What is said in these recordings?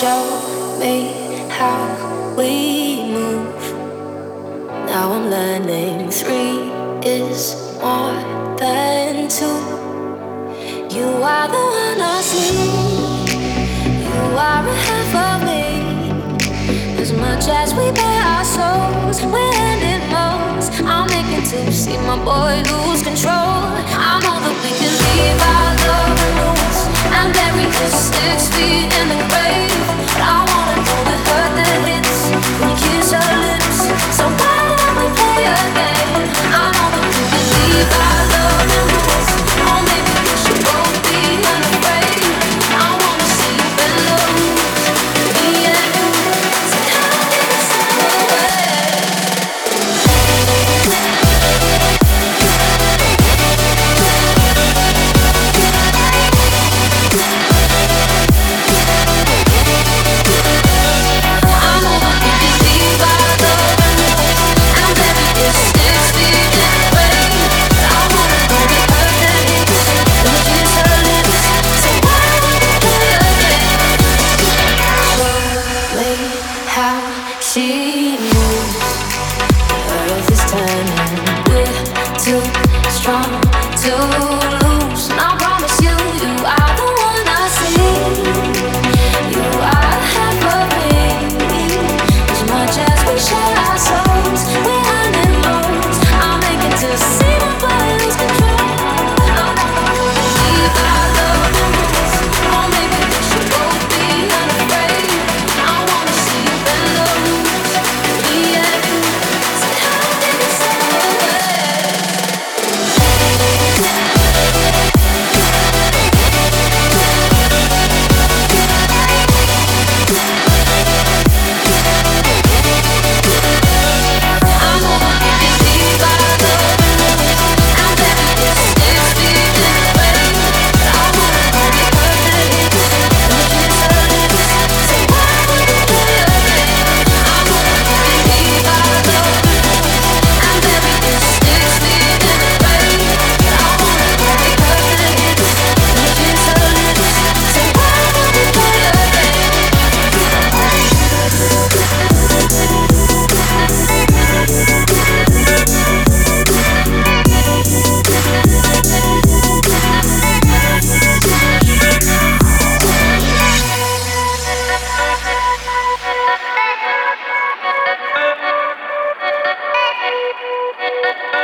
show me how we move. Now I'm learning three is more than two. You are the one I see. You are a half of me. As much as we bare our souls, we're ending most. I'm making to see my boy lose control. I know that we can leave our love loose and bury this 6 feet in the grave. But I wanna know the hurt that hits when you kiss her lips. So why don't we play a game? I know that we can leave our love loose. Oh, maybe we should both be unafraid. I wanna see you bend low. Me and you. She moves, earth is turning, we're too strong to lose. And I promise you, you are the one I see. You are half of me. As much as we share our souls, we're animals. I'm making to see my body lose control. I wanna leave our love loose. Or maybe we should both be unafraid. I wanna see you bend low.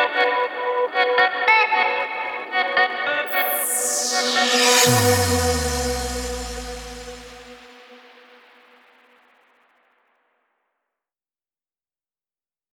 Thank you.